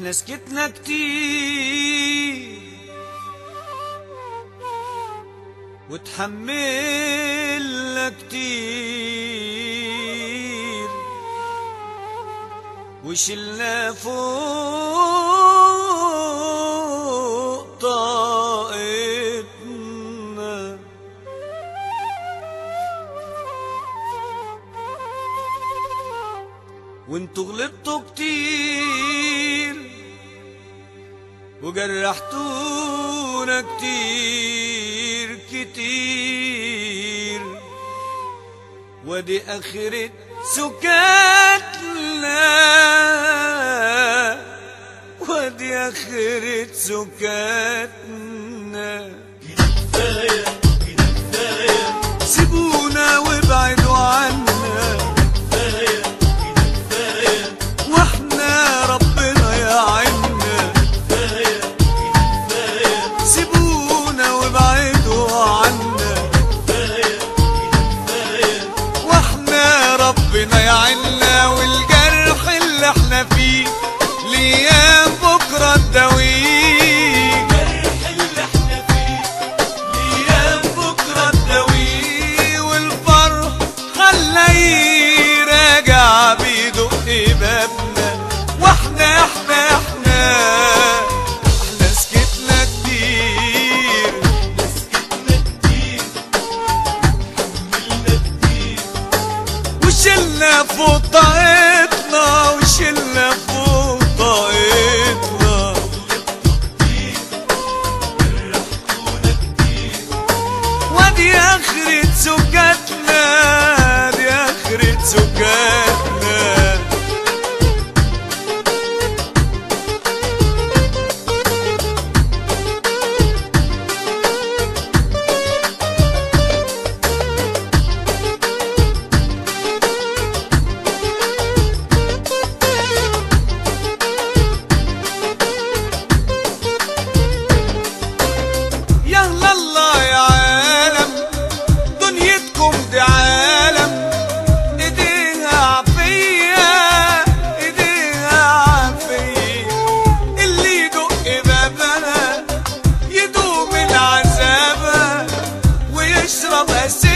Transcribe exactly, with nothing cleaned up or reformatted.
احنا سكتنا كتير وتحملنا كتير وشلنا فوق طاقتنا، وانتو غلطتوا كتير وجرحتونا كتير كتير، ودي آخرة سكاتنا، ودي آخرة سكاتنا. كده كفاية كده كفاية، سيبونا وابعدوا عنا، كفاية كده كفاية، واحنا ربنا يعيننا. كفاية كده كفاية، سيبونا وابعدوا عنا، كفاية كده كفاية، واحنا ربنا يعيننا. والجرح اللي احنا فيه ليام بكرة تداويه، الجرح اللي احنا فيه ليام بكرة تداويه. والفرح خليه راجع بيدق بابنا، واحنا احنا احنا احنا سكتنا كتير، سكتنا كتير حملنا كتير، وشلنا فوق طاقتنا، وشلنا فوق طاقتنا. كتير جرحتونا كتير، ودي آخرة سكاتنا، دي آخرة سكاتنا. يلا الله يا عالم، دنيتكم دي عالم، ايديها عافية، ايديها عافية. اللي يدق بابها يدوم من عذابها ويشرب أسير.